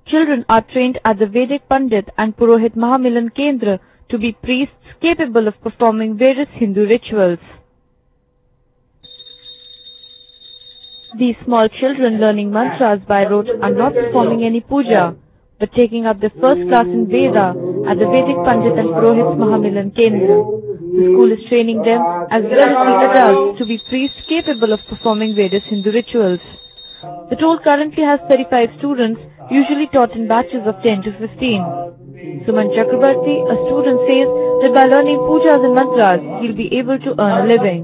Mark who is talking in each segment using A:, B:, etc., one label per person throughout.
A: Children are trained at the Vedic Pandit and Purohit Mahamilan Kendra to be priests capable of performing various Hindu rituals. These small children learning mantras by rote are not performing any puja, but taking up their first class in Veda at the Vedic Pandit and Purohit Mahamilan Kendra. The school is training them as well as the adults to be priests capable of performing various Hindu rituals. The toll currently has 35 students, usually taught in batches of 10 to 15. Suman Chakrabarti, a student, says that by learning pujas and mantras, he'll be able to earn a living.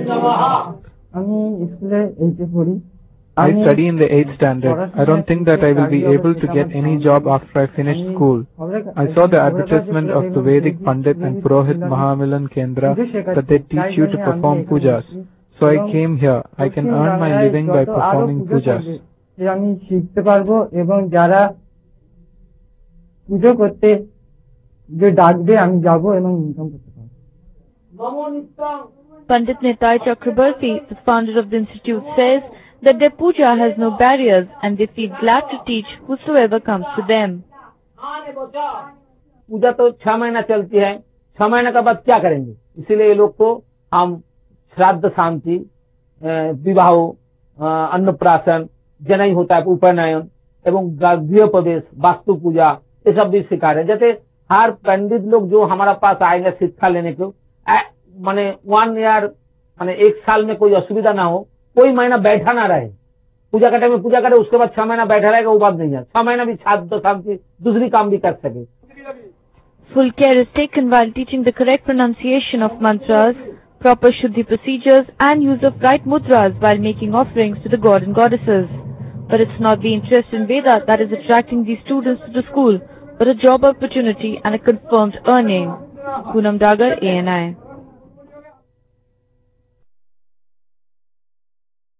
B: I study in the 8th standard. I don't think that I will be able to get any job after I finish school. I saw the advertisement of the Vedic Pandit and Purohit Mahamilan Kendra that they teach you to perform pujas. So I came here. I can earn my living by performing pujas.
A: Pandit Nitai Chakrabarti, the founder of the institute, says that their puja has no barriers and they feel glad to teach whosoever comes to them.
C: पूजा तो 6 महीना चलती है, 6 महीने के बाद क्या करेंगे? इसीलिए ये लोग को हम श्राद्ध शांति, विवाह, अन्नप्राशन, जनेऊ होता है, उपनयन एवं गृह प्रवेश, वास्तु पूजा, ये सब भी सिखा रहे हैं। जैसे हर पंडित लोग जो हमारा पास आएंगे शिक्षा लेने को, माने 1 ईयर माने 1 साल में कोई असुविधा ना हो, कोई महीना बैठा ना रहे, पूजा का टाइम में पूजा करे, उसके बाद 6 महीना बैठा रहेगा, वो बात नहीं है। 6 महीना भी श्राद्ध शांति दूसरी काम भी कर सके।
A: Full care is taken while teaching the correct pronunciation of mantras, proper Shuddhi procedures and use of right mudras while making offerings to the god and goddesses. But it's not the interest in Veda that is attracting these students to the school, but a job opportunity and a confirmed earning. Poonam Dagar, ANI.